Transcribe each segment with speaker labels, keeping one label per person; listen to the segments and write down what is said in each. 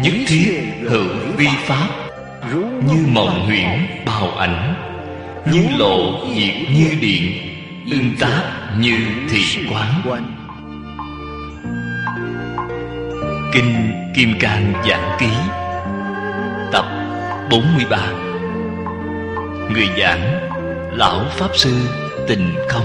Speaker 1: nhất thiết hữu vi pháp, như mộng huyễn bào ảnh, như lộ diệt như điện, ưng tác như thị quán. Kinh Kim Cang Giảng Ký, tập 43. Người giảng Lão Pháp Sư Tình Không.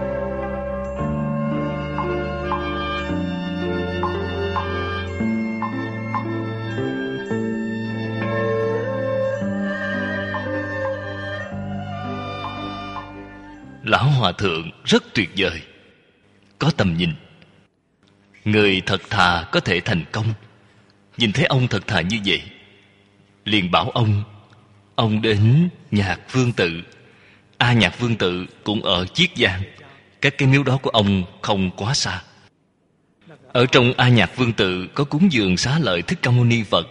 Speaker 1: Lão Hòa Thượng rất tuyệt vời, có tầm nhìn. Người thật thà có thể thành công. Nhìn thấy ông thật thà như vậy, liền bảo ông đến Nhạc Vương Tự. Nhạc Vương Tự cũng ở Chiết Giang. Các cái miếu đó của ông không quá xa. Ở trong Nhạc Vương Tự có cúng dường Xá Lợi Thích Ca Mâu Ni Phật.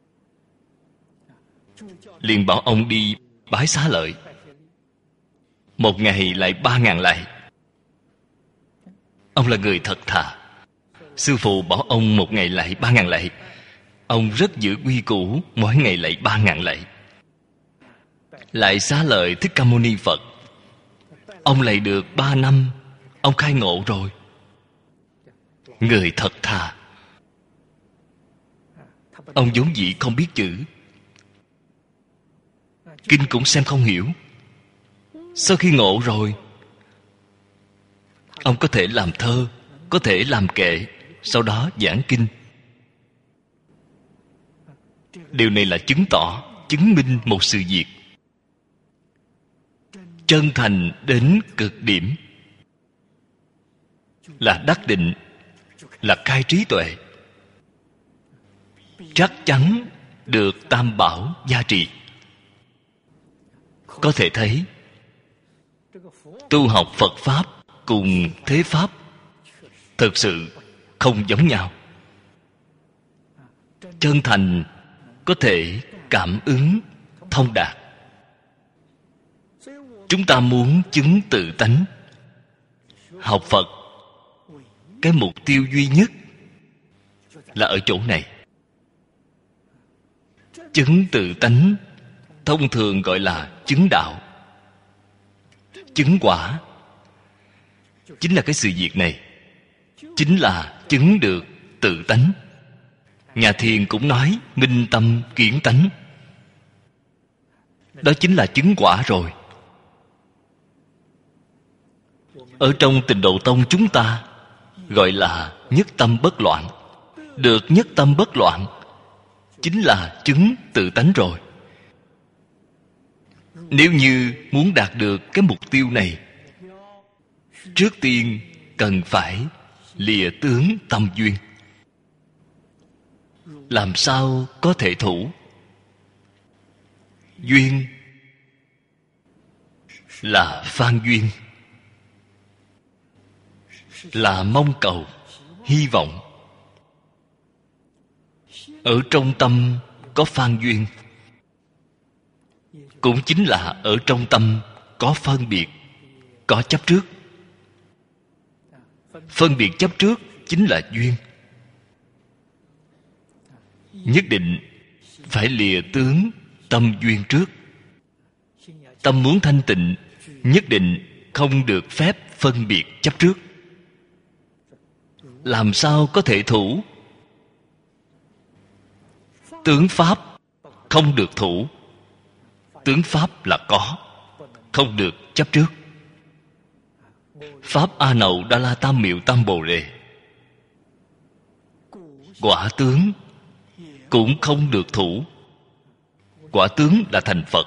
Speaker 1: Liền bảo ông đi bái Xá Lợi. Một ngày lại 3.000 lạy. Ông là người thật thà. Sư phụ bảo ông một ngày lạy 3.000 lạy. Ông rất giữ quy củ, mỗi ngày lạy 3.000 lạy. Lại Xá Lợi Thích Ca Mâu Ni Phật, ông lạy được 3 năm, ông khai ngộ rồi. Người thật thà. Ông vốn dĩ không biết chữ, kinh cũng xem không hiểu. Sau khi ngộ rồi, ông có thể làm thơ, có thể làm kệ, sau đó giảng kinh. Điều này là chứng tỏ, chứng minh một sự việc chân thành đến cực điểm, là đắc định, là khai trí tuệ, chắc chắn được Tam Bảo gia trì. Có thể thấy tu học Phật Pháp cùng thế Pháp thực sự không giống nhau. Chân thành có thể cảm ứng thông đạt. Chúng ta muốn chứng tự tánh, học Phật, cái mục tiêu duy nhất là ở chỗ này. Chứng tự tánh thông thường gọi là chứng đạo. Chứng quả chính là cái sự việc này, chính là chứng được tự tánh. Nhà Thiền cũng nói minh tâm kiến tánh. Đó chính là chứng quả rồi. Ở trong Tịnh Độ Tông chúng ta gọi là nhất tâm bất loạn. Được nhất tâm bất loạn chính là chứng tự tánh rồi. Nếu như muốn đạt được cái mục tiêu này, trước tiên cần phải lìa tướng tâm duyên. Làm sao có thể thủ? Duyên là phan duyên, là mong cầu, hy vọng. Ở trong tâm có phan duyên, cũng chính là ở trong tâm có phân biệt, có chấp trước. Phân biệt chấp trước chính là duyên. Nhất định phải lìa tướng tâm duyên trước. Tâm muốn thanh tịnh, nhất định không được phép phân biệt chấp trước. Làm sao có thể thủ? Tướng Pháp không được thủ. Tướng Pháp là có, không được chấp trước. Pháp A Nậu Đa La Tam Miệu Tam Bồ Đề, quả tướng cũng không được thủ. Quả tướng là thành Phật.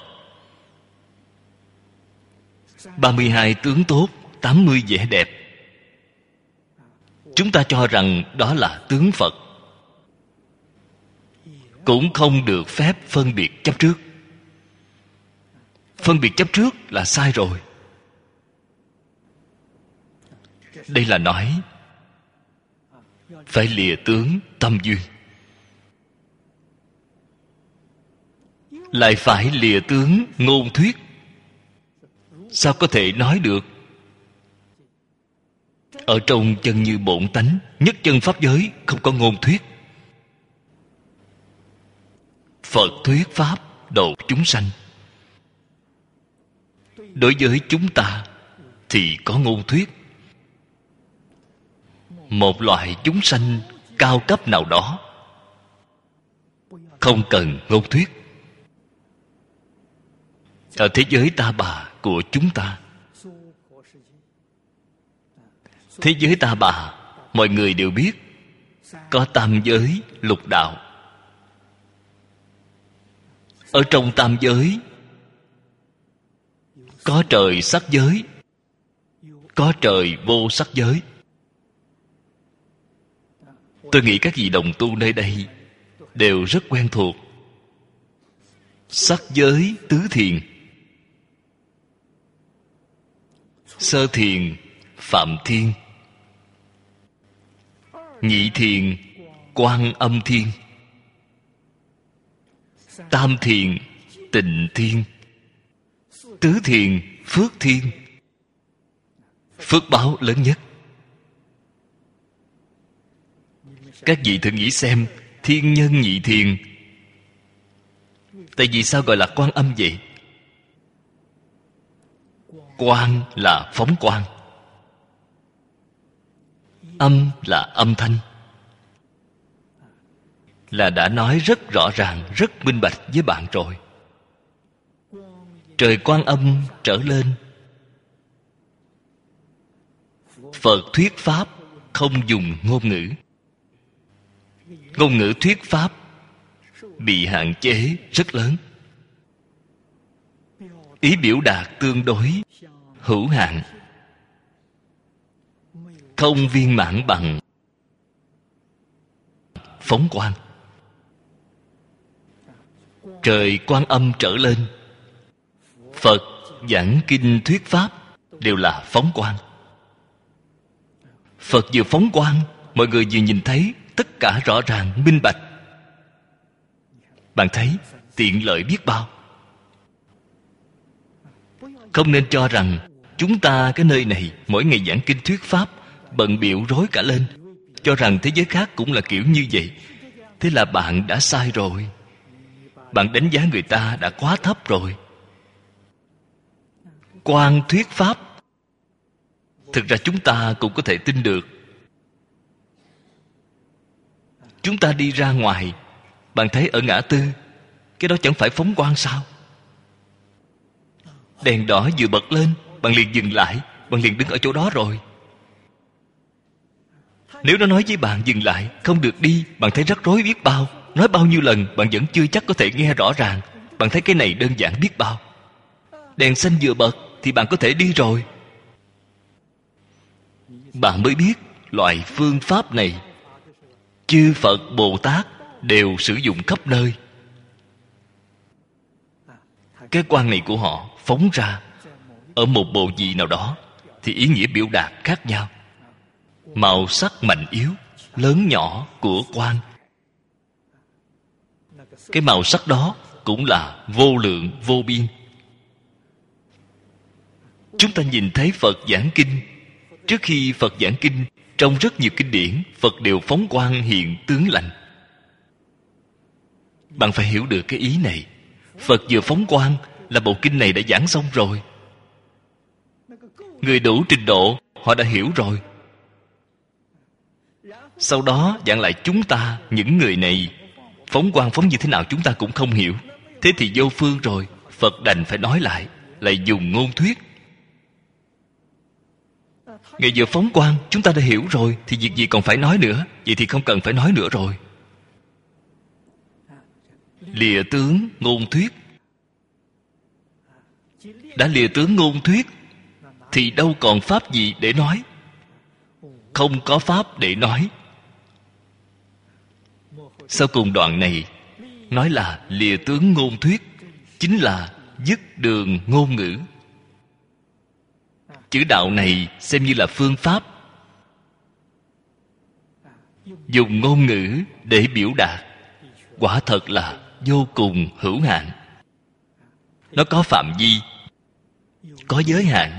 Speaker 1: 32 tướng tốt, 80 vẻ đẹp, chúng ta cho rằng đó là tướng Phật, cũng không được phép phân biệt chấp trước. Phân biệt chấp trước là sai rồi. Đây là nói phải lìa tướng tâm duyên, lại phải lìa tướng ngôn thuyết. Sao có thể nói được? Ở trong chân như bổn tánh, nhất chân pháp giới không có ngôn thuyết. Phật thuyết pháp độ chúng sanh. Đối với chúng ta thì có ngôn thuyết, một loại chúng sanh cao cấp nào đó, không cần ngôn thuyết. Ở thế giới ta bà của chúng ta, thế giới ta bà, mọi người đều biết có tam giới lục đạo. Ở trong tam giới có trời sắc giới, có trời vô sắc giới. Tôi nghĩ các vị đồng tu nơi đây đều rất quen thuộc. Sắc giới tứ thiền: sơ thiền Phạm Thiên, nhị thiền Quan Âm Thiên, tam thiền Tịnh Thiên, tứ thiền Phước Thiên. Phước báo lớn nhất. Các vị thử nghĩ xem, thiên nhân nhị thiền. Tại vì sao gọi là Quan Âm vậy? Quang là phóng quang, âm là âm thanh, là đã nói rất rõ ràng, rất minh bạch với bạn rồi. Trời Quan Âm trở lên, Phật thuyết pháp không dùng ngôn ngữ. Ngôn ngữ thuyết pháp bị hạn chế rất lớn, ý biểu đạt tương đối hữu hạn, không viên mãn bằng phóng quang. Trời Quan Âm trở lên, Phật giảng kinh thuyết pháp đều là phóng quang. Phật vừa phóng quang, mọi người vừa nhìn thấy tất cả rõ ràng minh bạch. Bạn thấy tiện lợi biết bao. Không nên cho rằng chúng ta cái nơi này mỗi ngày giảng kinh thuyết pháp bận bịu rối cả lên, cho rằng thế giới khác cũng là kiểu như vậy. Thế là bạn đã sai rồi. Bạn đánh giá người ta đã quá thấp rồi. Quan thuyết pháp, thực ra chúng ta cũng có thể tin được. Chúng ta đi ra ngoài, bạn thấy ở ngã tư, cái đó chẳng phải phóng quang sao? Đèn đỏ vừa bật lên, bạn liền dừng lại, bạn liền đứng ở chỗ đó rồi. Nếu nó nói với bạn dừng lại, không được đi, bạn thấy rắc rối biết bao. Nói bao nhiêu lần, bạn vẫn chưa chắc có thể nghe rõ ràng. Bạn thấy cái này đơn giản biết bao. Đèn xanh vừa bật thì bạn có thể đi rồi. Bạn mới biết loại phương pháp này chư Phật Bồ Tát đều sử dụng khắp nơi. Cái quan này của họ phóng ra ở một bộ vị nào đó thì ý nghĩa biểu đạt khác nhau. Màu sắc mạnh yếu, lớn nhỏ của quan, cái màu sắc đó cũng là vô lượng vô biên. Chúng ta nhìn thấy Phật giảng kinh. Trước khi Phật giảng kinh, trong rất nhiều kinh điển, Phật đều phóng quang hiện tướng lành. Bạn phải hiểu được cái ý này. Phật vừa phóng quang là bộ kinh này đã giảng xong rồi. Người đủ trình độ, họ đã hiểu rồi. Sau đó giảng lại chúng ta, những người này, phóng quang phóng như thế nào chúng ta cũng không hiểu. Thế thì vô phương rồi. Phật đành phải nói lại, lại dùng ngôn thuyết. Ngày vừa phóng quang chúng ta đã hiểu rồi, thì việc gì còn phải nói nữa? Vậy thì không cần phải nói nữa rồi. Lìa tướng ngôn thuyết. Đã lìa tướng ngôn thuyết thì đâu còn pháp gì để nói. Không có pháp để nói. Sau cùng đoạn này nói là lìa tướng ngôn thuyết, chính là dứt đường ngôn ngữ. Chữ đạo này xem như là phương pháp. Dùng ngôn ngữ để biểu đạt quả thật là vô cùng hữu hạn. Nó có phạm vi, có giới hạn.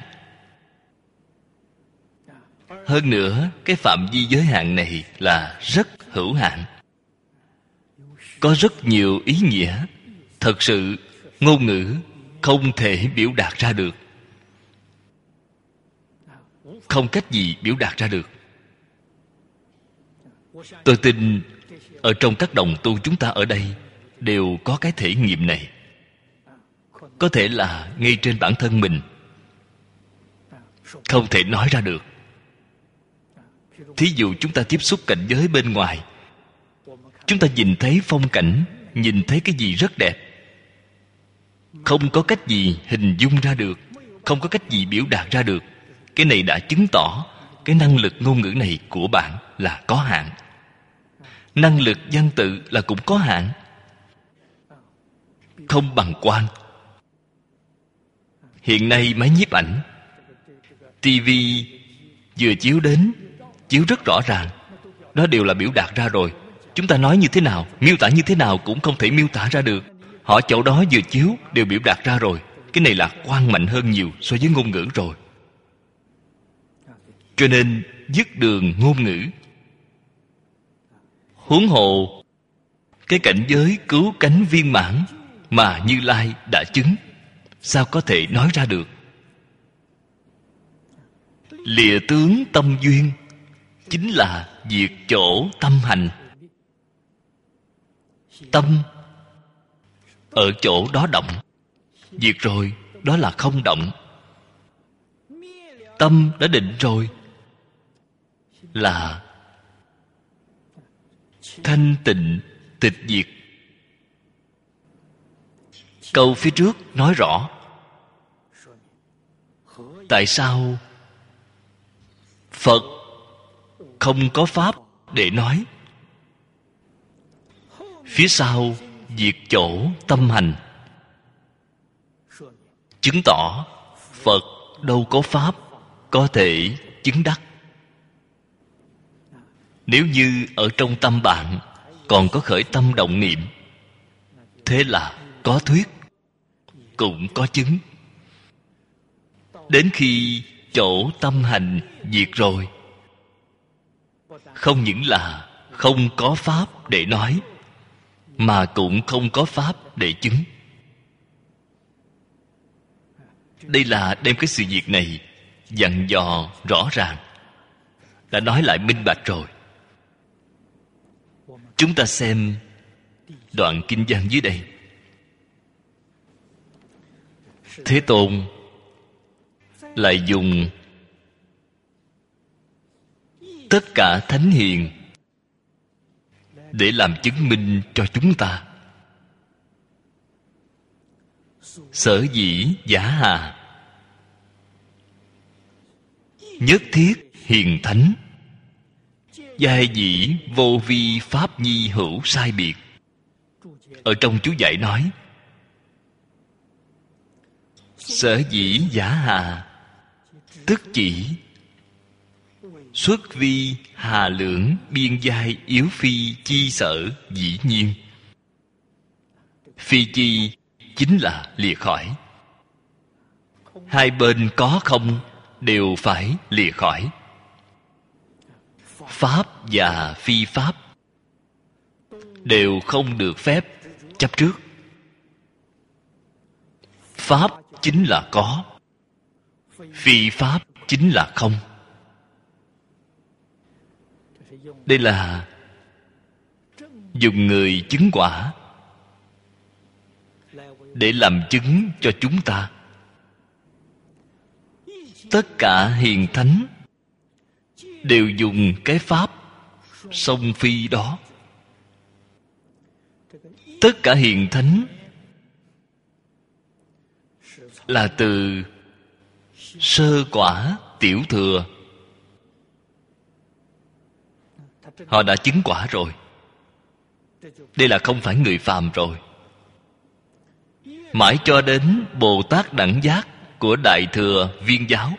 Speaker 1: Hơn nữa, cái phạm vi giới hạn này là rất hữu hạn. có rất nhiều ý nghĩa thật sự ngôn ngữ không thể biểu đạt ra được, không cách gì biểu đạt ra được. Tôi tin ở trong các đồng tu chúng ta ở đây đều có cái thể nghiệm này. Có thể là ngay trên bản thân mình không thể nói ra được. Thí dụ chúng ta tiếp xúc cảnh giới bên ngoài, chúng ta nhìn thấy phong cảnh, nhìn thấy cái gì rất đẹp, không có cách gì hình dung ra được, không có cách gì biểu đạt ra được. Cái này đã chứng tỏ cái năng lực ngôn ngữ này của bạn là có hạn. Năng lực văn tự là cũng có hạn, không bằng quan. Hiện nay máy nhiếp ảnh, tivi vừa chiếu đến, chiếu rất rõ ràng, đó đều là biểu đạt ra rồi. Chúng ta nói như thế nào, miêu tả như thế nào cũng không thể miêu tả ra được. Họ chỗ đó vừa chiếu đều biểu đạt ra rồi. Cái này là quan mạnh hơn nhiều so với ngôn ngữ rồi. Cho nên dứt đường ngôn ngữ. Huống hồ cái cảnh giới cứu cánh viên mãn mà Như Lai đã chứng, sao có thể nói ra được? Lìa tướng tâm duyên chính là diệt chỗ tâm hành. Tâm ở chỗ đó động, diệt rồi đó là không động. Tâm đã định rồi là thanh tịnh tịch diệt. Câu phía trước nói rõ tại sao Phật không có pháp để nói. Phía sau diệt chỗ tâm hành, chứng tỏ Phật đâu có pháp có thể chứng đắc. Nếu như ở trong tâm bạn còn có khởi tâm động niệm, thế là có thuyết cũng có chứng. Đến khi chỗ tâm hành diệt rồi, không những là không có pháp để nói, mà cũng không có pháp để chứng. Đây là đem cái sự việc này dặn dò rõ ràng, đã nói lại minh bạch rồi. Chúng ta xem đoạn kinh văn dưới đây. Thế Tôn lại dùng tất cả thánh hiền để làm chứng minh cho chúng ta. Sở dĩ giả hà, nhất thiết hiền thánh, giai dĩ vô vi pháp nhi hữu sai biệt. Ở trong chú giải nói, sở dĩ giả hà tức chỉ xuất vi hà lưỡng biên giai yếu phi chi sở dĩ nhiên. Phi chi chính là lìa khỏi. Hai bên có không đều phải lìa khỏi. Pháp và phi pháp đều không được phép chấp trước. Pháp chính là có, phi pháp chính là không. Đây là dùng người chứng quả để làm chứng cho chúng ta. Tất cả hiền thánh đều dùng cái pháp song phi đó. Tất cả hiền thánh là từ sơ quả tiểu thừa. Họ đã chứng quả rồi. Đây là không phải người phàm rồi. Mãi cho đến Bồ Tát đẳng giác của Đại Thừa Viên Giáo.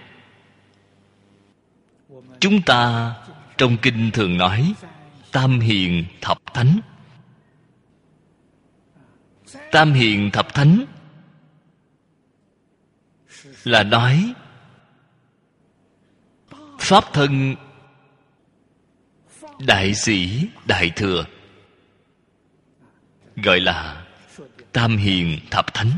Speaker 1: Chúng ta trong kinh thường nói Tam Hiền Thập Thánh. Tam Hiền Thập Thánh là nói Pháp thân Đại Sĩ Đại Thừa. gọi là tam hiền thập thánh.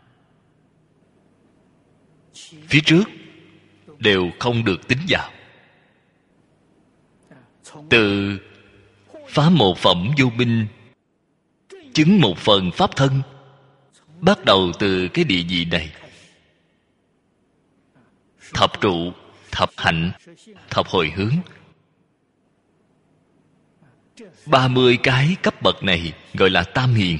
Speaker 1: Phía trước đều không được tính vào. Từ phá một phẩm vô minh, chứng một phần pháp thân, bắt đầu từ cái địa vị này. Thập trụ, thập hạnh, thập hồi hướng, 30 cái cấp bậc này gọi là tam hiền.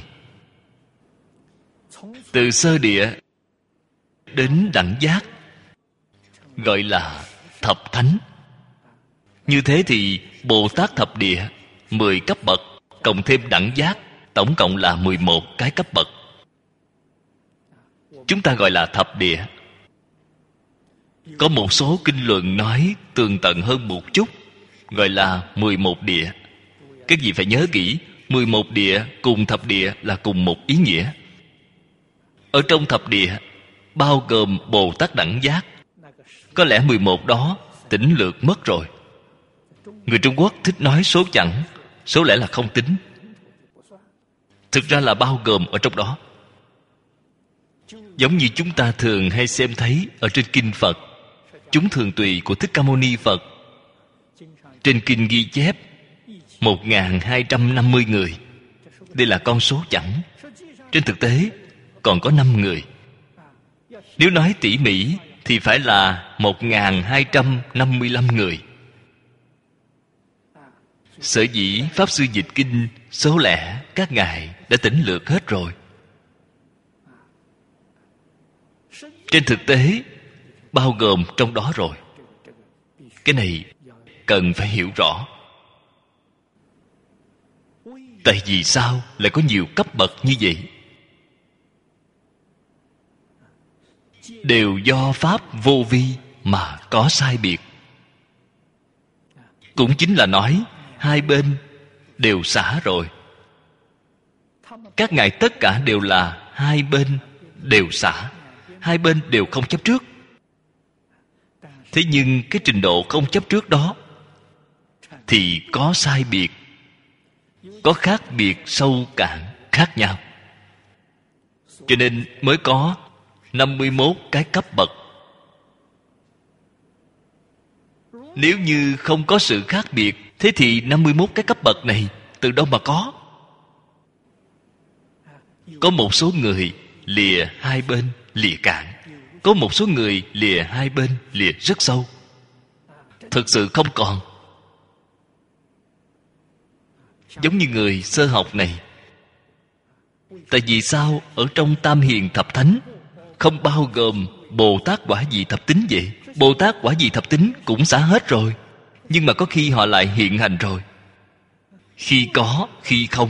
Speaker 1: Từ sơ địa đến đẳng giác gọi là thập thánh. Như thế thì Bồ Tát thập địa 10 cấp bậc, cộng thêm đẳng giác, tổng cộng là 11 cái cấp bậc. Chúng ta gọi là thập địa. Có một số kinh luận nói tường tận hơn một chút, gọi là 11 địa. Các vị phải nhớ kỹ, 11 địa cùng thập địa là cùng một ý nghĩa. Ở trong thập địa bao gồm Bồ Tát đẳng giác. Có lẽ 11 đó tỉnh lược mất rồi. Người Trung Quốc thích nói số chẵn, số lẻ là không tính. Thực ra là bao gồm ở trong đó. Giống như chúng ta thường hay xem thấy ở trên kinh Phật, chúng thường tùy của Thích Ca Mâu Ni Phật. Trên kinh ghi chép 1250 người. Đây là con số chẵn. Trên thực tế còn có 5 người. Nếu nói tỉ mỉ thì phải là 1255 người. Sở dĩ Pháp Sư dịch kinh số lẻ các ngài đã tỉnh lược hết rồi. Trên thực tế bao gồm trong đó rồi. Cái này cần phải hiểu rõ. Tại vì sao lại có nhiều cấp bậc như vậy? Đều do Pháp vô vi mà có sai biệt. Cũng chính là nói hai bên đều xả rồi. Các ngài tất cả đều là hai bên đều xả, hai bên đều không chấp trước. Thế nhưng cái trình độ không chấp trước đó thì có sai biệt, có khác biệt sâu cạn khác nhau. Cho nên mới có 51 cái cấp bậc. Nếu như không có sự khác biệt, thế thì 51 cái cấp bậc này từ đâu mà có? Có một số người lìa hai bên lìa cạn, có một số người lìa hai bên lìa rất sâu. Thực sự không còn. Giống như người sơ học này. Tại vì sao ở trong tam hiền thập thánh không bao gồm Bồ Tát quả vị thập tính vậy? Bồ Tát quả vị thập tính cũng xả hết rồi, nhưng mà có khi họ lại hiện hành rồi. Khi có, khi không.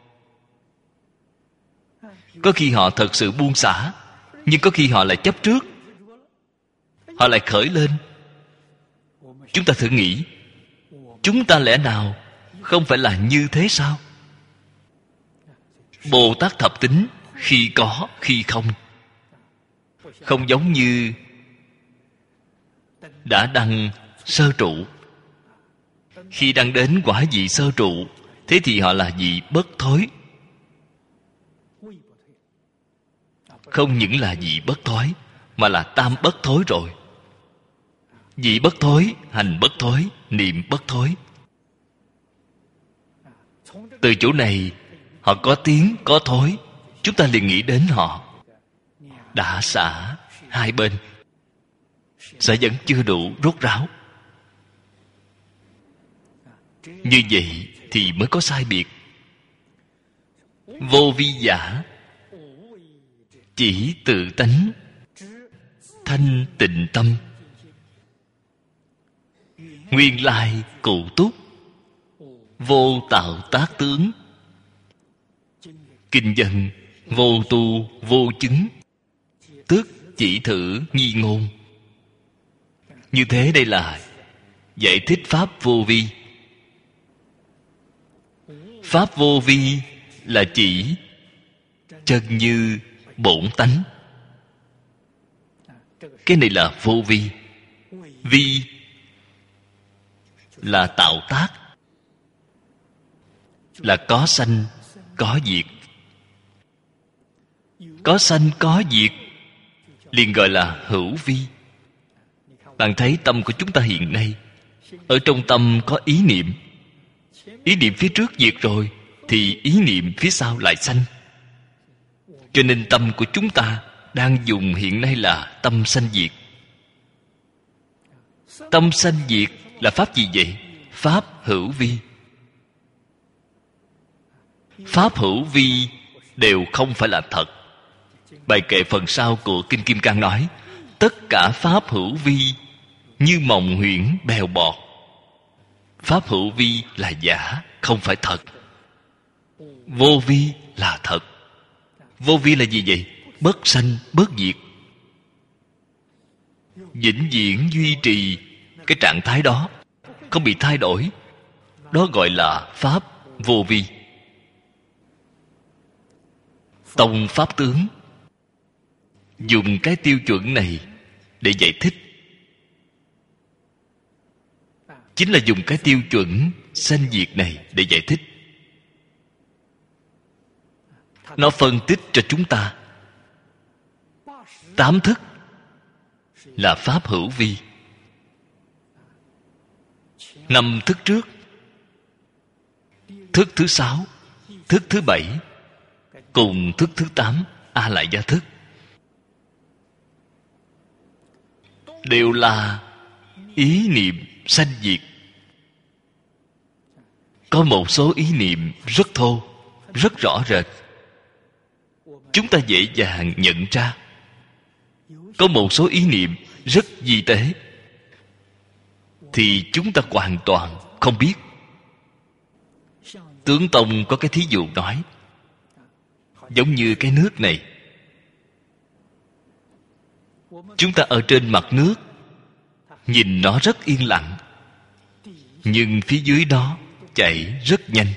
Speaker 1: Có khi họ thật sự buông xả, nhưng có khi họ lại chấp trước, họ lại khởi lên. Chúng ta thử nghĩ, chúng ta lẽ nào không phải là như thế sao? Bồ Tát thập tính khi có, khi không. Không giống như đã đăng sơ trụ. Khi đăng đến quả vị sơ trụ, thế thì họ là vị bất thối. Không những là vị bất thối, mà là tam bất thối rồi. Vị bất thối, hành bất thối, niệm bất thối. Từ chỗ này họ có tiếng, có thối, chúng ta liền nghĩ đến họ đã xả hai bên, sẽ vẫn chưa đủ rốt ráo. Như vậy thì mới có sai biệt. Vô vi giả chỉ tự tánh thanh tịnh tâm, nguyên lai cụ túc vô tạo tác tướng, kinh dân vô tu vô chứng, tức chỉ thử nhi ngôn. Như thế đây là giải thích pháp vô vi. Pháp vô vi là chỉ chân như bổn tánh. Cái này là vô vi. Vi là tạo tác, là có sanh có diệt, có sanh có diệt, liền gọi là hữu vi. Bạn thấy tâm của chúng ta hiện nay, ở trong tâm có ý niệm. Ý niệm phía trước diệt rồi, thì ý niệm phía sau lại sanh. Cho nên tâm của chúng ta đang dùng hiện nay là tâm sanh diệt. Tâm sanh diệt là pháp gì vậy? Pháp hữu vi. Pháp hữu vi đều không phải là thật. Bài kệ phần sau của Kinh Kim Cang nói, tất cả pháp hữu vi như mộng huyễn bèo bọt. Pháp hữu vi là giả, không phải thật. Vô vi là thật. Vô vi là gì vậy? Bất sanh bất diệt, vĩnh viễn duy trì cái trạng thái đó, không bị thay đổi. Đó gọi là pháp vô vi. Tông pháp tướng dùng cái tiêu chuẩn này để giải thích, chính là dùng cái tiêu chuẩn sanh diệt này để giải thích. Nó phân tích cho chúng ta 8 thức là pháp hữu vi. 5 thức trước, thức thứ 6, thức thứ 7 cùng thức thứ 8 A Lại Gia thức đều là ý niệm sanh diệt. Có một số ý niệm rất thô, rất rõ rệt, chúng ta dễ dàng nhận ra. Có một số ý niệm rất vi tế, thì chúng ta hoàn toàn không biết. Tướng Tông có cái thí dụ nói, giống như cái nước này, chúng ta ở trên mặt nước nhìn nó rất yên lặng, nhưng phía dưới đó chảy rất nhanh.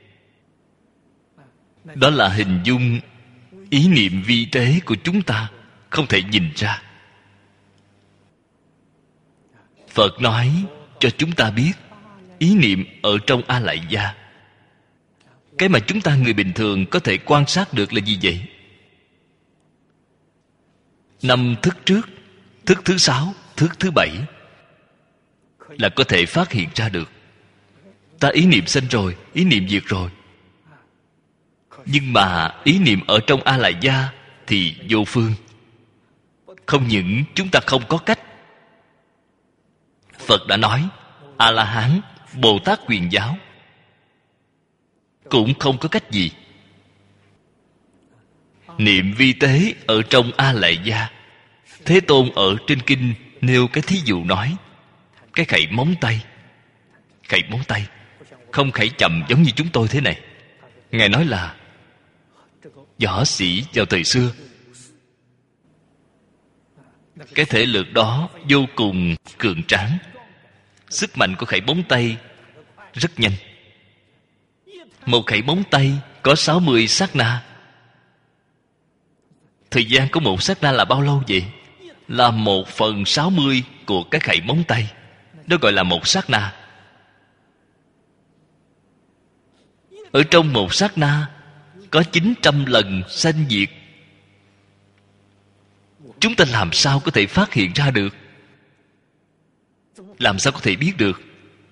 Speaker 1: Đó là hình dung ý niệm vi tế của chúng ta không thể nhìn ra. Phật nói cho chúng ta biết ý niệm ở trong A Lại Gia. Cái mà chúng ta người bình thường có thể quan sát được là gì vậy? 5 thức trước, thức thứ 6, thức thứ 7 là có thể phát hiện ra được. Ta ý niệm sanh rồi, ý niệm diệt rồi. Nhưng mà ý niệm ở trong A Lại Gia thì vô phương. Không những chúng ta không có cách. Phật đã nói, A-la-hán, Bồ Tát Quyền Giáo cũng không có cách gì. Niệm vi tế ở trong A Lại Gia, Thế Tôn ở trên kinh nêu cái thí dụ nói, cái khẩy móng tay. Khẩy móng tay không khẩy chậm giống như chúng tôi thế này. Ngài nói là võ sĩ vào thời xưa, cái thể lực đó vô cùng cường tráng. Sức mạnh của khẩy móng tay rất nhanh. Một khẩy móng tay có 60 sát na. Thời gian của một sát na là bao lâu vậy? Là 1/60 của cái khẩy móng tay. Đó gọi là một sát na. Ở trong một sát na có 900 lần sanh diệt. Chúng ta làm sao có thể phát hiện ra được? Làm sao có thể biết được?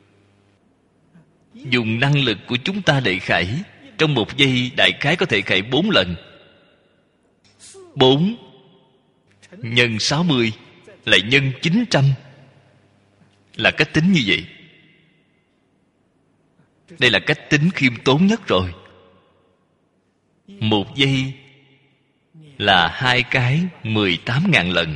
Speaker 1: Dùng năng lực của chúng ta để khẩy, trong một giây đại khái có thể khẩy 4 lần. 4 nhân 60 lại nhân 900 là cách tính như vậy. Đây là cách tính khiêm tốn nhất rồi. Một giây là 2 cái 18.000 lần.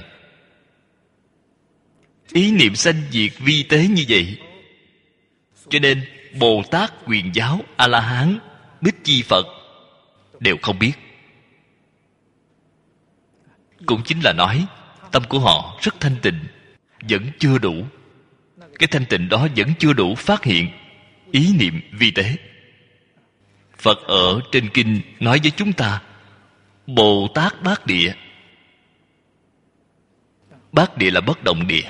Speaker 1: Ý niệm sanh diệt vi tế như vậy. Cho nên Bồ Tát Quyền Giáo, A-la-hán, Bích Chi Phật đều không biết. Cũng chính là nói tâm của họ rất thanh tịnh, vẫn chưa đủ. Cái thanh tịnh đó vẫn chưa đủ phát hiện ý niệm vi tế. Phật ở trên kinh nói với chúng ta, Bồ Tát Bát Địa. Bát Địa là bất động địa.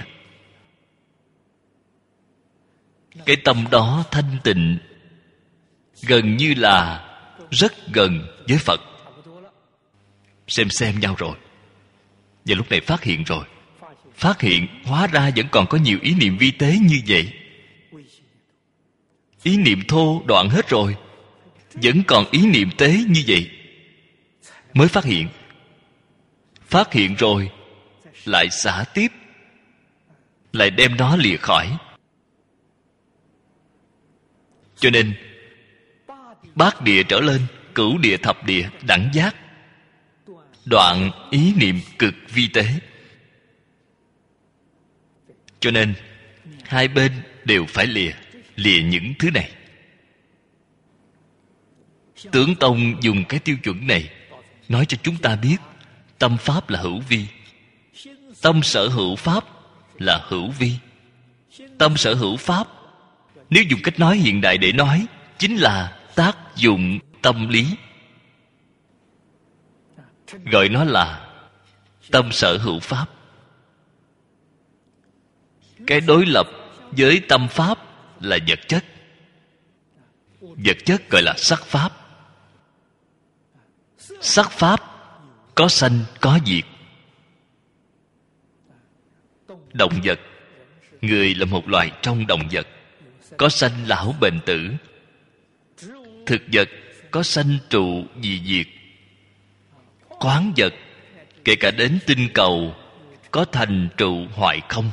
Speaker 1: Cái tâm đó thanh tịnh, gần như là rất gần với Phật. xem nhau rồi. Và lúc này phát hiện rồi. Phát hiện hóa ra vẫn còn có nhiều ý niệm vi tế như vậy. Ý niệm thô đoạn hết rồi, vẫn còn ý niệm tế như vậy. Mới phát hiện. Phát hiện rồi lại xả tiếp, lại đem nó lìa khỏi. Cho nên bát địa trở lên, cửu địa thập địa đẳng giác, đoạn ý niệm cực vi tế. Cho nên hai bên đều phải lìa những thứ này. Tướng Tông dùng cái tiêu chuẩn này nói cho chúng ta biết tâm pháp là hữu vi, tâm sở hữu pháp là hữu vi. Tâm sở hữu pháp, nếu dùng cách nói hiện đại để nói, chính là tác dụng tâm lý. Gọi nó là tâm sở hữu pháp. Cái đối lập với tâm pháp là vật chất. Vật chất gọi là sắc pháp. Sắc pháp có sanh có diệt. Động vật, người là một loài trong động vật, có sanh lão bệnh tử. Thực vật có sanh trụ dị diệt. Khoáng vật, kể cả đến tinh cầu, có thành trụ hoại không.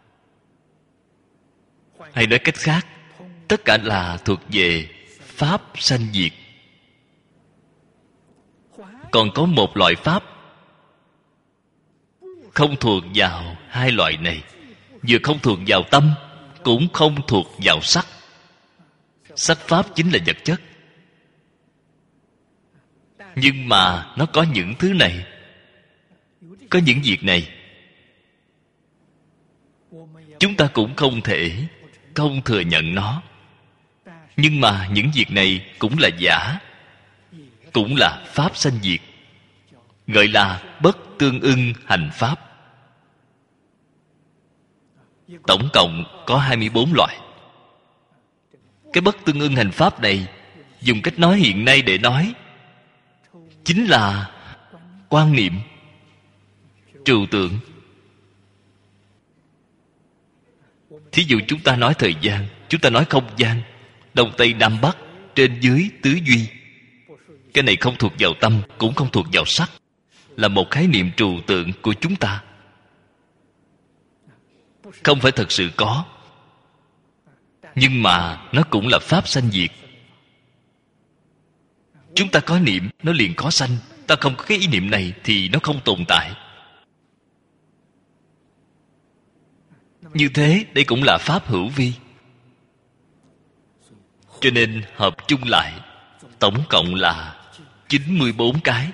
Speaker 1: Hay nói cách khác, tất cả là thuộc về pháp sanh diệt. Còn có một loại pháp không thuộc vào hai loại này, vừa không thuộc vào tâm, cũng không thuộc vào sắc. Sắc pháp chính là vật chất, nhưng mà nó có những thứ này, có những việc này. Chúng ta cũng không thể không thừa nhận nó. Nhưng mà những việc này cũng là giả, cũng là pháp sanh diệt, gọi là bất tương ưng hành pháp. Tổng cộng có 24 loại. Cái bất tương ưng hành pháp này, dùng cách nói hiện nay để nói, chính là quan niệm, trừu tượng. Thí dụ chúng ta nói thời gian, chúng ta nói không gian, đông tây nam bắc, trên dưới tứ duy. Cái này không thuộc vào tâm, cũng không thuộc vào sắc, là một khái niệm trừu tượng của chúng ta, không phải thật sự có. Nhưng mà nó cũng là pháp sanh diệt. Chúng ta có niệm, nó liền có sanh. Ta không có cái ý niệm này thì nó không tồn tại. Như thế, đây cũng là pháp hữu vi. Cho nên hợp chung lại, tổng cộng là 94 cái,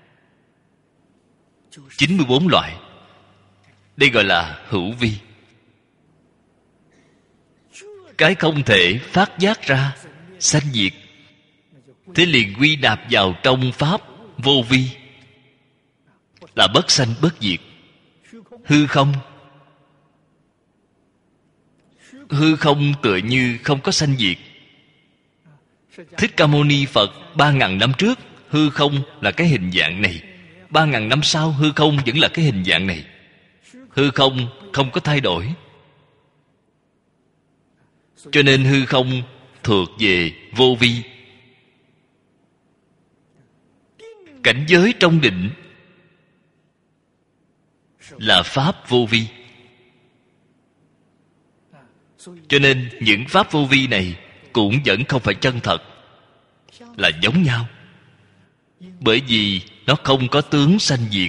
Speaker 1: 94 loại. Đây gọi là hữu vi. Cái không thể phát giác ra, sanh diệt, thế liền quy nạp vào trong pháp vô vi, là bất sanh bất diệt. Hư không, hư không tựa như không có sanh diệt. Thích Ca Mâu Ni Phật 3.000 năm trước, hư không là cái hình dạng này. 3.000 năm sau, hư không vẫn là cái hình dạng này. Hư không không có thay đổi. Cho nên hư không thuộc về vô vi. Cảnh giới trong định là pháp vô vi. Cho nên những pháp vô vi này cũng vẫn không phải chân thật, là giống nhau. Bởi vì nó không có tướng sanh diệt.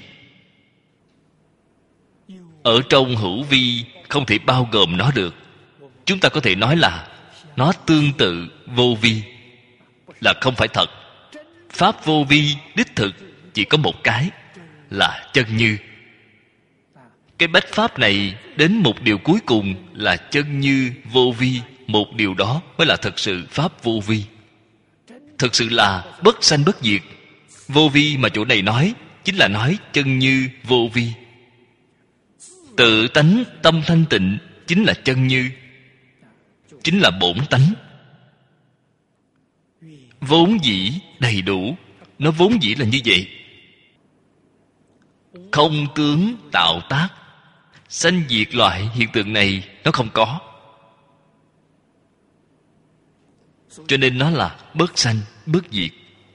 Speaker 1: Ở trong hữu vi không thể bao gồm nó được. Chúng ta có thể nói là nó tương tự vô vi, là không phải thật. Pháp vô vi đích thực chỉ có một cái, là chân như. Cái bách pháp này đến một điều cuối cùng là chân như vô vi. Một điều đó mới là thật sự pháp vô vi. Thật sự là bất sanh bất diệt. Vô vi mà chỗ này nói chính là nói chân như vô vi. Tự tánh tâm thanh tịnh chính là chân như, chính là bổn tánh. Vốn dĩ đầy đủ, nó vốn dĩ là như vậy. không tướng tạo tác. Sanh diệt loại hiện tượng này nó không có, cho nên nó là bất sanh bất diệt.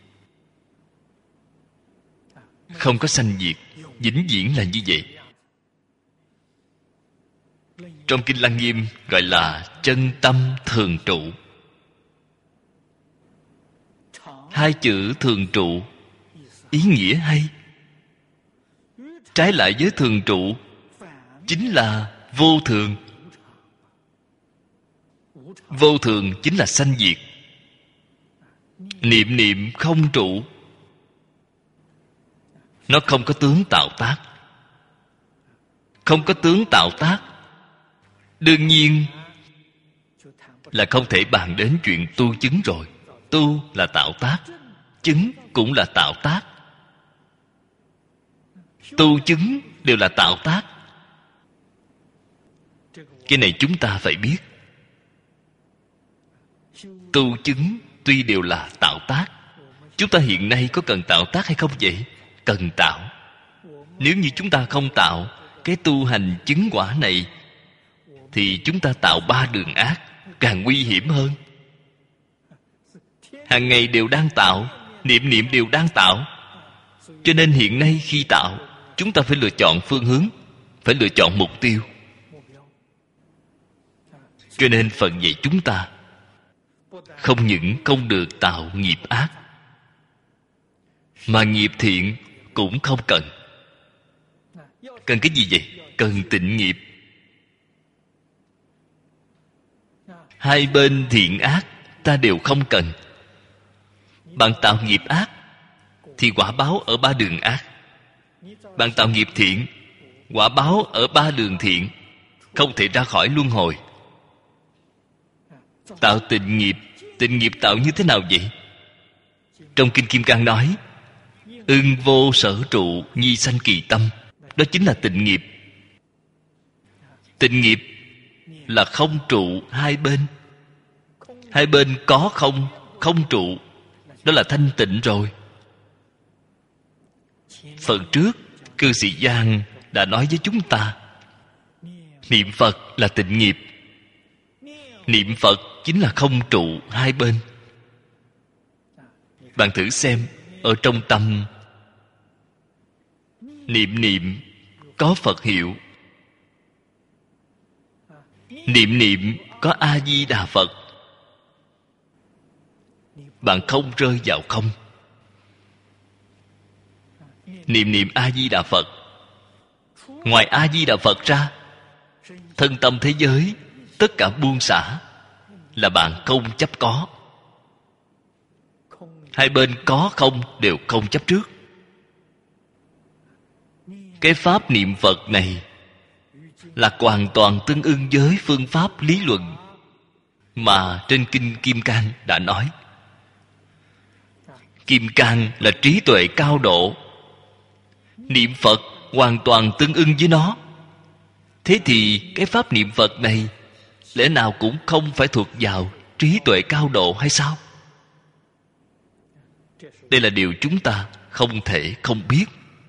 Speaker 1: Không có sanh diệt, vĩnh viễn là như vậy. Trong Kinh Lăng Nghiêm gọi là chân tâm thường trụ. Hai chữ thường trụ ý nghĩa hay. Trái lại với thường trụ chính là vô thường. Vô thường chính là sanh diệt. Niệm niệm không trụ, nó không có tướng tạo tác. Không có tướng tạo tác, đương nhiên là không thể bàn đến chuyện tu chứng rồi. Tu là tạo tác, chứng cũng là tạo tác. Tu chứng đều là tạo tác. Cái này chúng ta phải biết. Tu chứng tuy đều là tạo tác. Chúng ta hiện nay có cần tạo tác hay không vậy? Cần tạo. Nếu như chúng ta không tạo cái tu hành chứng quả này, thì chúng ta tạo ba đường ác, càng nguy hiểm hơn. Hàng ngày đều đang tạo, niệm niệm đều đang tạo. Cho nên hiện nay khi tạo, chúng ta phải lựa chọn phương hướng, phải lựa chọn mục tiêu. Cho nên Phật dạy chúng ta không những không được tạo nghiệp ác, mà nghiệp thiện cũng không cần. Cần cái gì vậy? Cần tịnh nghiệp. Hai bên thiện ác ta đều không cần. Bạn tạo nghiệp ác thì quả báo ở ba đường ác. Bạn tạo nghiệp thiện, quả báo ở ba đường thiện, không thể ra khỏi luân hồi. Tạo tịnh nghiệp tạo như thế nào vậy? Trong Kinh Kim Cang nói, ưng vô sở trụ nhi sanh kỳ tâm. Đó chính là tịnh nghiệp. Tịnh nghiệp là không trụ hai bên. Hai bên có không, không trụ, đó là thanh tịnh rồi. Phần trước cư sĩ Giang đã nói với chúng ta, niệm Phật là tịnh nghiệp. Niệm Phật chính là không trụ hai bên. Bạn thử xem, ở trong tâm niệm niệm có Phật hiệu, niệm niệm có A Di Đà Phật. Bạn không rơi vào không. Niệm niệm A Di Đà Phật, ngoài A Di Đà Phật ra, thân tâm thế giới tất cả buông xả, là bạn không chấp có. Hai bên có không đều không chấp trước. Cái pháp niệm Phật này là hoàn toàn tương ưng với phương pháp lý luận mà trên Kinh Kim Cang đã nói. Kim Cang là trí tuệ cao độ, niệm Phật hoàn toàn tương ưng với nó. Thế thì cái pháp niệm Phật này lẽ nào cũng không phải thuộc vào trí tuệ cao độ hay sao? Đây là điều chúng ta không thể không biết.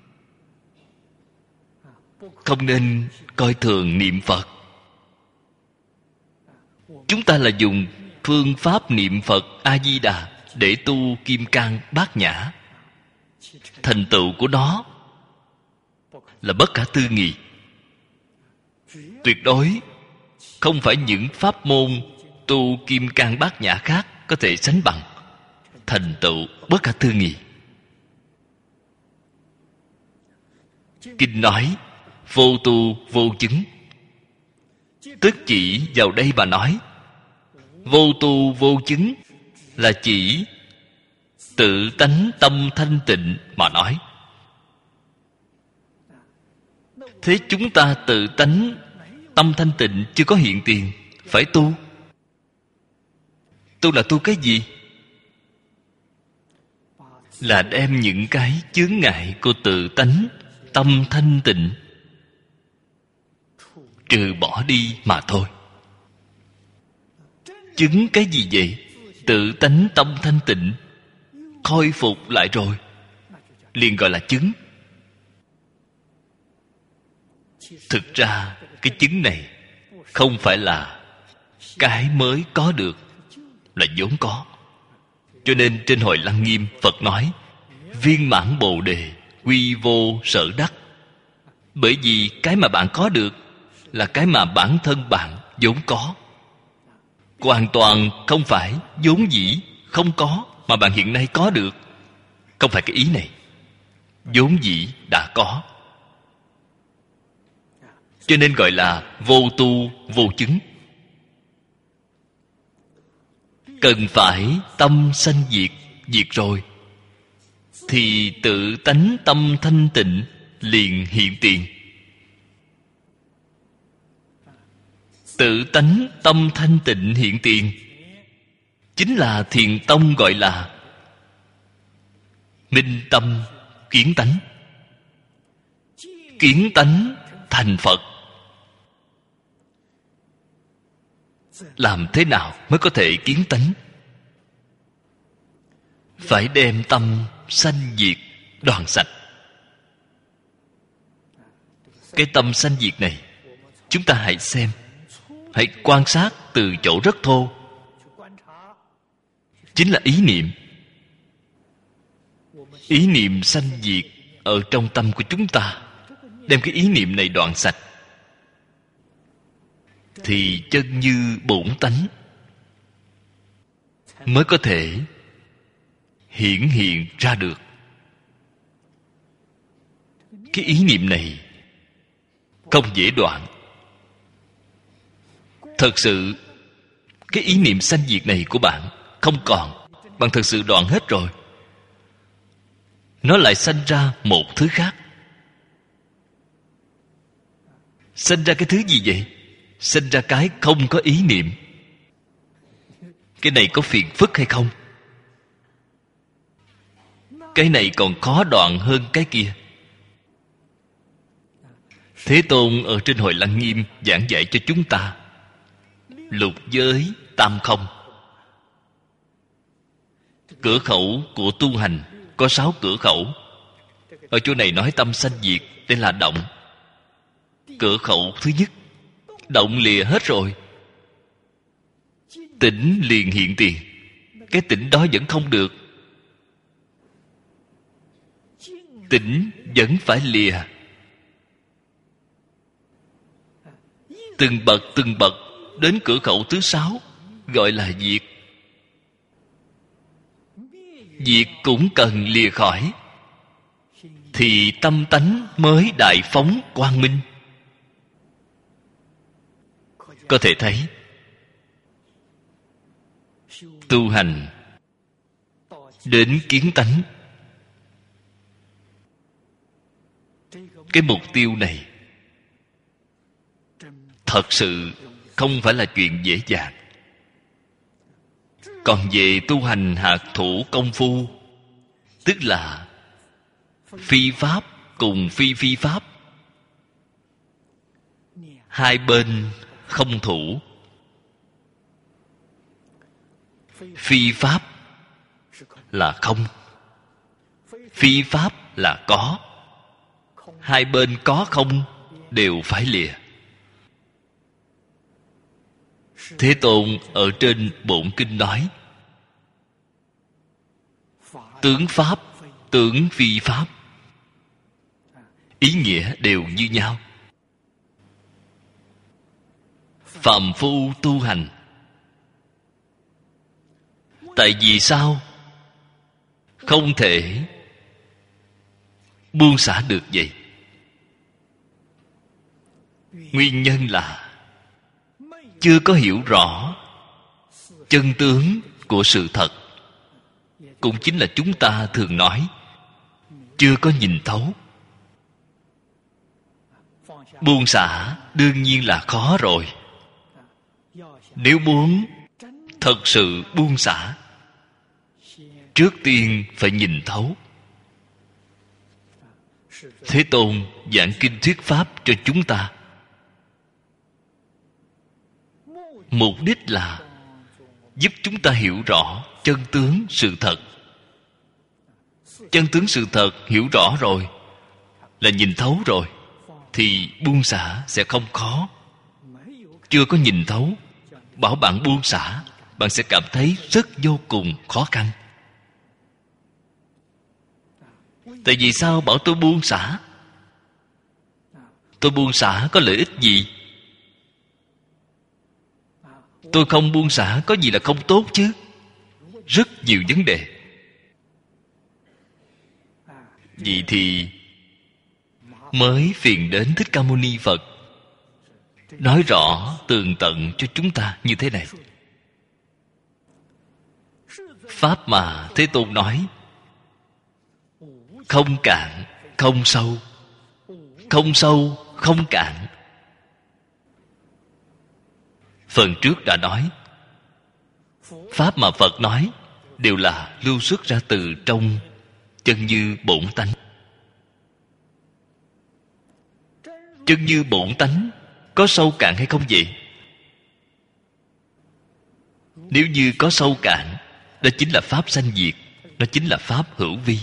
Speaker 1: Không nên coi thường niệm Phật. Chúng ta là dùng phương pháp niệm Phật A-di-đà để tu Kim Cang Bát Nhã. Thành tựu của nó là bất khả tư nghị. Tuyệt đối không phải những pháp môn tu Kim Cang Bát Nhã khác có thể sánh bằng. Thành tựu bất khả tư nghị. Kinh nói vô tu vô chứng, tức chỉ vào đây mà nói. Vô tu vô chứng là chỉ tự tánh tâm thanh tịnh mà nói. Thế chúng ta tự tánh tâm thanh tịnh chưa có hiện tiền, phải tu. Tu là tu cái gì? Là đem những cái chướng ngại của tự tánh tâm thanh tịnh trừ bỏ đi mà thôi. Chứng cái gì vậy? Tự tánh tâm thanh tịnh khôi phục lại rồi, liền gọi là chứng. Thực ra cái chứng này không phải là cái mới có được, là vốn có. Cho nên trên Hội Lăng Nghiêm Phật nói viên mãn Bồ Đề quy vô sở đắc. Bởi vì cái mà bạn có được là cái mà bản thân bạn vốn có, hoàn toàn không phải vốn dĩ không có mà bạn hiện nay có được. Không phải cái ý này. Vốn dĩ đã có, cho nên gọi là vô tu vô chứng. Cần phải tâm sanh diệt, diệt rồi thì tự tánh tâm thanh tịnh liền hiện tiền. Tự tánh tâm thanh tịnh hiện tiền chính là Thiền tông gọi là minh tâm kiến tánh. Kiến tánh thành Phật. Làm thế nào mới có thể kiến tánh? Phải đem tâm sanh diệt đoạn sạch. Cái tâm sanh diệt này chúng ta hãy xem, hãy quan sát từ chỗ rất thô. Chính là ý niệm. Ý niệm sanh diệt ở trong tâm của chúng ta. Đem cái ý niệm này đoạn sạch thì chân như bổn tánh mới có thể hiển hiện ra được. Cái ý niệm này không dễ đoạn. Thật sự cái ý niệm sanh diệt này của bạn không còn, bạn thật sự đoạn hết rồi, nó lại sanh ra một thứ khác. Sanh ra cái thứ gì vậy? Sanh ra cái không có ý niệm. Cái này có phiền phức hay không? Cái này còn khó đoạn hơn cái kia. Thế Tôn ở trên Hội Lăng Nghiêm giảng dạy cho chúng ta lục giới tam không. Cửa khẩu của tu hành có 6 cửa khẩu. Ở chỗ này nói tâm sanh diệt, đây là động. Cửa khẩu thứ nhất, động lìa hết rồi, tỉnh liền hiện tiền. Cái tỉnh đó vẫn không được, tỉnh vẫn phải lìa. Từng bậc đến cửa khẩu thứ 6 gọi là diệt. Diệt cũng cần lìa khỏi thì tâm tánh mới đại phóng quang minh. Có thể thấy tu hành đến kiến tánh, cái mục tiêu này thật sự không phải là chuyện dễ dàng. Còn về tu hành hạt thủ công phu, tức là phi pháp cùng phi pháp, hai bên không thủ. Phi pháp là không, phi pháp là có. Hai bên có không đều phải lìa. Thế Tôn ở trên Bổn Kinh nói tướng pháp, tướng phi pháp, ý nghĩa đều như nhau. Phàm phu tu hành, tại vì sao không thể buông xả được vậy? Nguyên nhân là chưa có hiểu rõ chân tướng của sự thật. Cũng chính là chúng ta thường nói chưa có nhìn thấu. Buông xả đương nhiên là khó rồi. Nếu muốn thật sự buông xả, trước tiên phải nhìn thấu. Thế Tôn giảng kinh thuyết pháp cho chúng ta, mục đích là giúp chúng ta hiểu rõ chân tướng sự thật. Chân tướng sự thật hiểu rõ rồi là nhìn thấu rồi, thì buông xả sẽ không khó. Chưa có nhìn thấu, bảo bạn buông xả, bạn sẽ cảm thấy rất vô cùng khó khăn. Tại vì sao bảo tôi buông xả? Tôi buông xả có lợi ích gì? Tôi không buông xả có gì là không tốt chứ? Rất nhiều vấn đề. Vậy thì mới phiền đến Thích Ca Mâu Ni Phật nói rõ tường tận cho chúng ta như thế này. Pháp mà Thế Tôn nói không cạn, không sâu. Không sâu, không cạn. Phần trước đã nói, pháp mà Phật nói đều là lưu xuất ra từ trong chân như bổn tánh. Chân như bổn tánh có sâu cạn hay không vậy? Nếu như có sâu cạn, đó chính là pháp sanh diệt, nó chính là pháp hữu vi.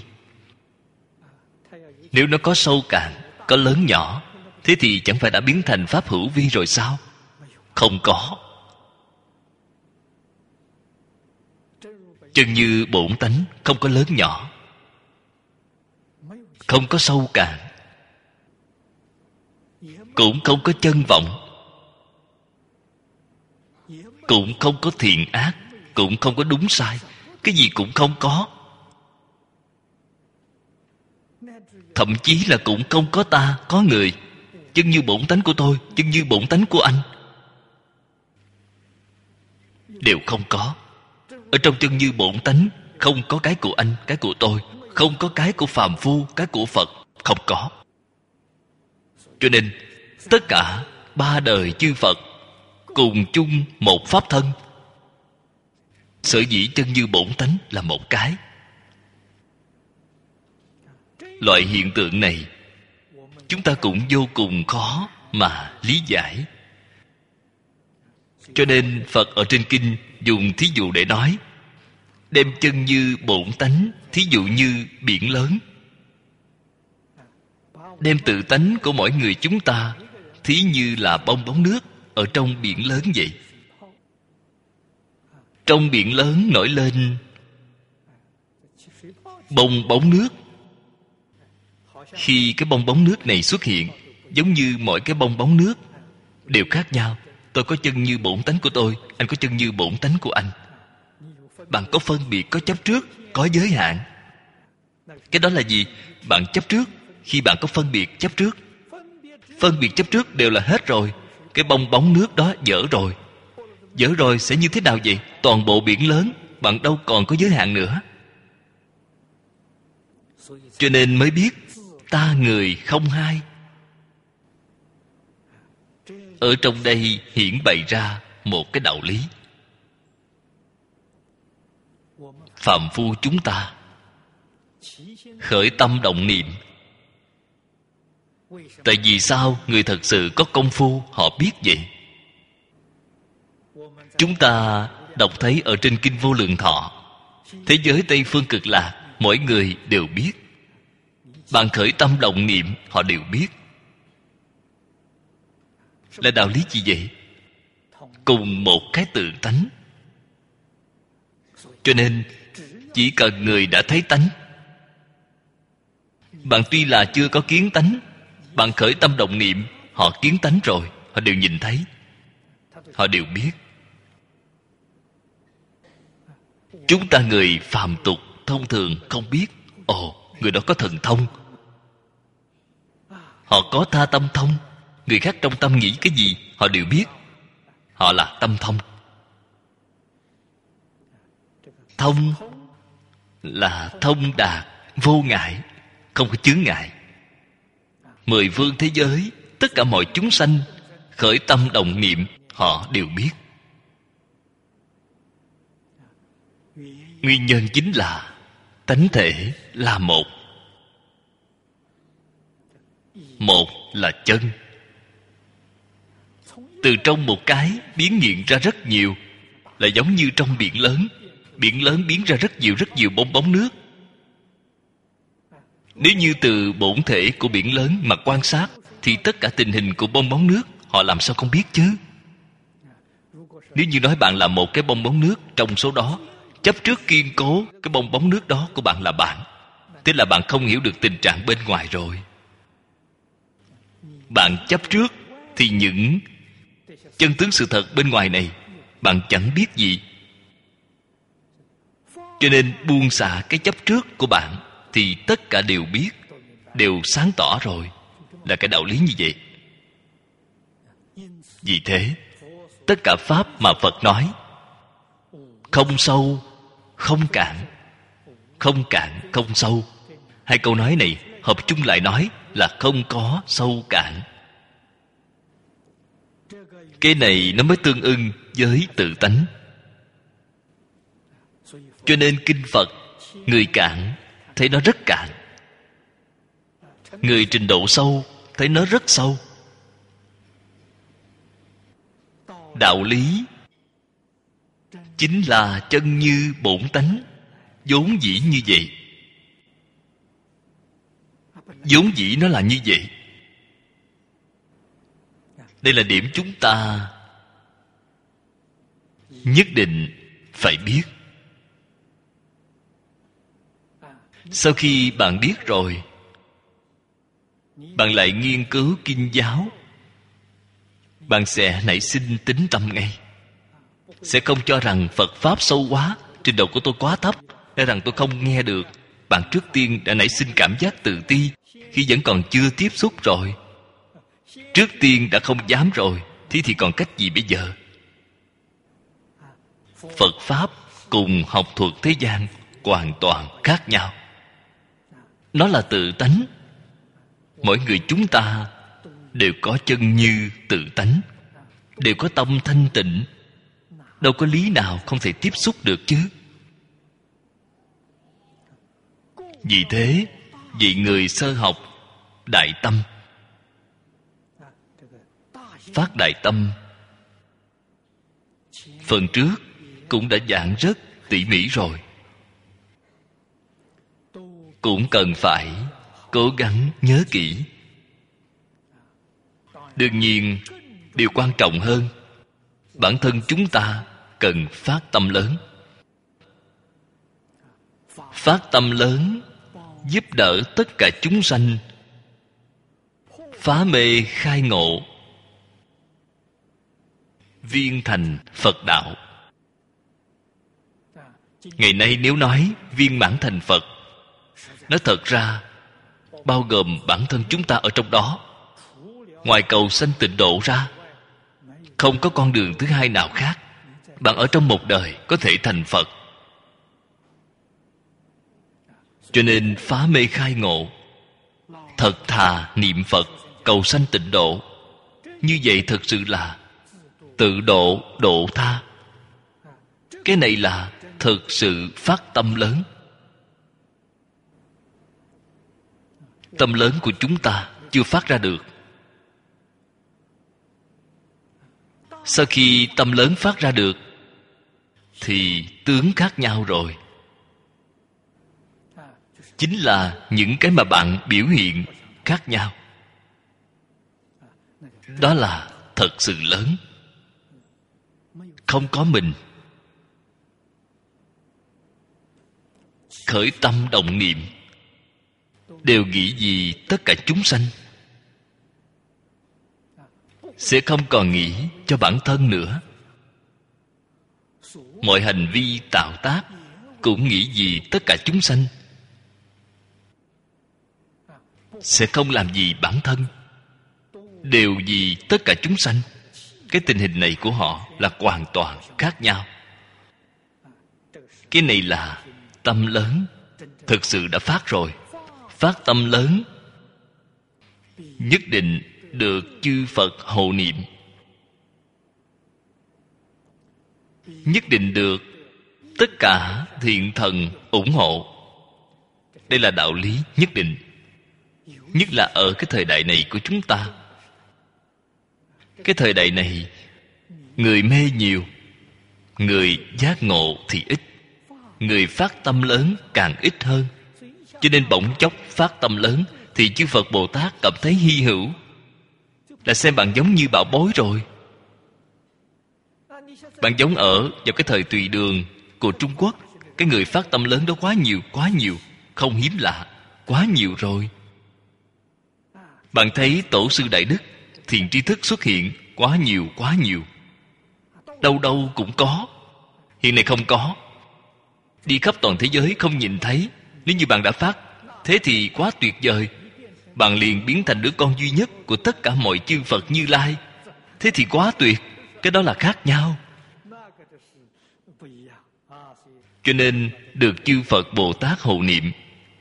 Speaker 1: Nếu nó có sâu cạn, có lớn nhỏ, thế thì chẳng phải đã biến thành pháp hữu vi rồi sao? Không có. Chân như bổn tánh không có lớn nhỏ, không có sâu cạn, cũng không có chân vọng, cũng không có thiện ác, cũng không có đúng sai. Cái gì cũng không có. Thậm chí là cũng không có ta, có người. Chân như bổn tánh của tôi, chân như bổn tánh của anh, đều không có. Ở trong chân như bổn tánh không có cái của anh, cái của tôi, không có cái của phàm phu, cái của Phật, không có. Cho nên tất cả ba đời chư Phật cùng chung một pháp thân. Sở dĩ chân như bổn tánh là một cái. Loại hiện tượng này chúng ta cũng vô cùng khó mà lý giải. Cho nên Phật ở trên kinh dùng thí dụ để nói, đem chân như bổn tánh thí dụ như biển lớn, đem tự tánh của mỗi người chúng ta thí như là bong bóng nước ở trong biển lớn vậy. Trong biển lớn nổi lên bong bóng nước. Khi cái bong bóng nước này xuất hiện, giống như mỗi cái bong bóng nước đều khác nhau. Tôi có chân như bổn tánh của tôi, anh có chân như bổn tánh của anh. Bạn có phân biệt, có chấp trước, có giới hạn. Cái đó là gì? Bạn chấp trước. Khi bạn có phân biệt chấp trước, phân biệt chấp trước đều là hết rồi. Cái bong bóng nước đó dở rồi. Dở rồi sẽ như thế nào vậy? Toàn bộ biển lớn, bạn đâu còn có giới hạn nữa. Cho nên mới biết ta người không hai. Ở trong đây hiển bày ra một cái đạo lý. Phàm phu chúng ta khởi tâm động niệm. Tại vì sao người thật sự có công phu họ biết vậy? Chúng ta đọc thấy ở trên kinh Vô Lượng Thọ, thế giới Tây Phương Cực Lạc, mỗi người đều biết. Bạn khởi tâm động niệm, họ đều biết. Là đạo lý gì vậy? Cùng một cái tự tánh. Cho nên chỉ cần người đã thấy tánh, bạn tuy là chưa có kiến tánh, bạn khởi tâm động niệm, họ kiến tánh rồi, họ đều nhìn thấy, họ đều biết. Chúng ta người phàm tục thông thường không biết. Ồ, người đó có thần thông, họ có tha tâm thông. Người khác trong tâm nghĩ cái gì họ đều biết. Họ là tâm thông. Thông là thông đạt, vô ngại, không có chướng ngại. Mười phương thế giới, tất cả mọi chúng sanh khởi tâm động niệm, họ đều biết. Nguyên nhân chính là tánh thể là một. Một là chân. Từ trong một cái biến hiện ra rất nhiều, là giống như trong biển lớn. Biển lớn biến ra rất nhiều bong bóng nước. Nếu như từ bổn thể của biển lớn mà quan sát, thì tất cả tình hình của bong bóng nước họ làm sao không biết chứ? Nếu như nói bạn là một cái bong bóng nước trong số đó, chấp trước kiên cố cái bong bóng nước đó của bạn là bạn, tức là bạn không hiểu được tình trạng bên ngoài rồi. Bạn chấp trước thì những chân tướng sự thật bên ngoài này bạn chẳng biết gì. Cho nên buông xả cái chấp trước của bạn thì tất cả đều biết, đều sáng tỏ rồi. Là cái đạo lý như vậy. Vì thế tất cả pháp mà Phật nói, không sâu không cạn, không cạn không sâu. Hai câu nói này hợp chung lại nói là không có sâu cạn. Cái này nó mới tương ưng với tự tánh. Cho nên kinh Phật, người cạn thấy nó rất cạn, người trình độ sâu thấy nó rất sâu. Đạo lý chính là chân như bổn tánh, vốn dĩ như vậy. Vốn dĩ nó là như vậy. Đây là điểm chúng ta nhất định phải biết. Sau khi bạn biết rồi, bạn lại nghiên cứu kinh giáo, bạn sẽ nảy sinh tín tâm ngay. Sẽ không cho rằng Phật Pháp sâu quá, trình độ của tôi quá thấp, để rằng tôi không nghe được. Bạn trước tiên đã nảy sinh cảm giác tự ti khi vẫn còn chưa tiếp xúc rồi. Trước tiên đã không dám rồi, thì còn cách gì bây giờ? Phật Pháp cùng học thuật thế gian hoàn toàn khác nhau. Nó là tự tánh. Mỗi người chúng ta đều có chân như tự tánh, đều có tâm thanh tịnh. Đâu có lý nào không thể tiếp xúc được chứ. Vì thế, vị người sơ học đại tâm, phát đại tâm, phần trước cũng đã giảng rất tỉ mỉ rồi. Cũng cần phải cố gắng nhớ kỹ. Đương nhiên, điều quan trọng hơn, bản thân chúng ta cần phát tâm lớn. Phát tâm lớn giúp đỡ tất cả chúng sanh phá mê khai ngộ, viên thành Phật đạo. Ngày nay nếu nói viên mãn thành Phật, nó thật ra bao gồm bản thân chúng ta ở trong đó. Ngoài cầu sanh tịnh độ ra, không có con đường thứ hai nào khác. Bạn ở trong một đời có thể thành Phật. Cho nên phá mê khai ngộ, thật thà niệm Phật, cầu sanh tịnh độ, như vậy thật sự là tự độ độ tha. Cái này là thực sự phát tâm lớn. Tâm lớn của chúng ta chưa phát ra được. Sau khi tâm lớn phát ra được thì tướng khác nhau rồi. Chính là những cái mà bạn biểu hiện khác nhau. Đó là thật sự lớn. Không có mình. Khởi tâm động niệm đều nghĩ gì tất cả chúng sanh, sẽ không còn nghĩ cho bản thân nữa. Mọi hành vi tạo tác cũng nghĩ gì tất cả chúng sanh, sẽ không làm gì bản thân, đều vì tất cả chúng sanh. Cái tình hình này của họ là hoàn toàn khác nhau. Cái này là tâm lớn, thực sự đã phát rồi. Phát tâm lớn nhất định được chư Phật hộ niệm, nhất định được tất cả thiện thần ủng hộ. Đây là đạo lý nhất định. Nhất là ở cái thời đại này của chúng ta. Cái thời đại này người mê nhiều, người giác ngộ thì ít, người phát tâm lớn càng ít hơn. Cho nên bỗng chốc phát tâm lớn thì chư Phật Bồ Tát cảm thấy hy hữu. là xem bạn giống như bảo bối rồi. Bạn giống ở vào cái thời Tùy Đường của Trung Quốc, cái người phát tâm lớn đó quá nhiều, không hiếm lạ, quá nhiều rồi. Bạn thấy tổ sư Đại Đức, thiện tri thức xuất hiện quá nhiều. Đâu đâu cũng có. Hiện nay không có. Đi khắp toàn thế giới không nhìn thấy. Nếu như bạn đã phát, thế thì quá tuyệt vời. Bạn liền biến thành đứa con duy nhất của tất cả mọi chư Phật Như Lai. Thế thì quá tuyệt. Cái đó là khác nhau. Cho nên được chư Phật Bồ Tát hộ niệm.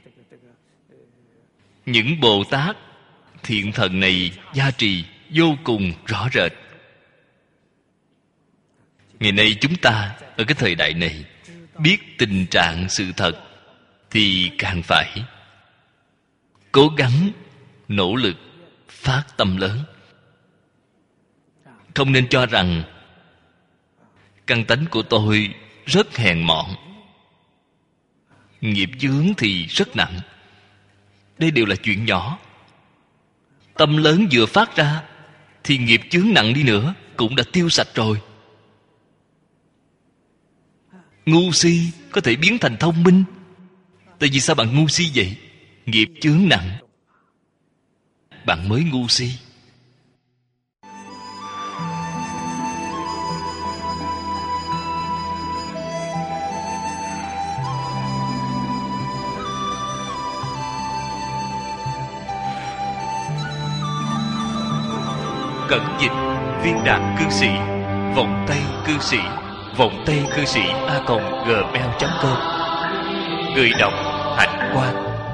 Speaker 1: Những Bồ Tát thiện thần này gia trì vô cùng rõ rệt. Ngày nay chúng ta ở cái thời đại này biết tình trạng sự thật thì càng phải cố gắng nỗ lực phát tâm lớn. Không nên cho rằng căn tánh của tôi rất hèn mọn, nghiệp chướng thì rất nặng. Đây đều là chuyện nhỏ. Tâm lớn vừa phát ra thì nghiệp chướng nặng đi nữa cũng đã tiêu sạch rồi. Ngu si có thể biến thành thông minh. Tại vì sao bạn ngu si vậy? Nghiệp chướng nặng, bạn mới ngu si. Cẩn dịch Viên Đạn Cư Sĩ, Vọng Tây Cư Sĩ, Vọng Tây Cư Sĩ @gmail.com. Người đọc Hạnh Quang.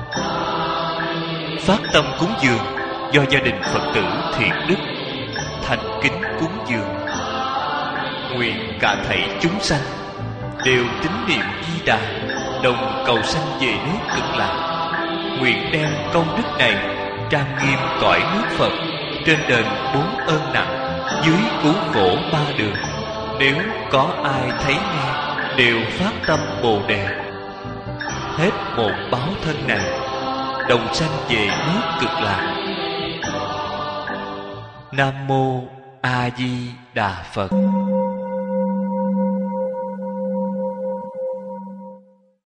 Speaker 1: Phát tâm cúng dường do gia đình Phật tử Thiện Đức thành kính cúng dường. Nguyện cả thảy chúng sanh đều tín niệm Di Đà, đồng cầu sanh về nước Cực Lạc. Nguyện đem công đức này trang nghiêm cõi nước Phật, trên đền 4 ơn nặng, dưới cứu khổ 3 đường. Nếu có ai thấy nghe đều phát tâm Bồ Đề, hết một báo thân này đồng sanh về nước Cực Lạc. Nam mô A Di Đà Phật.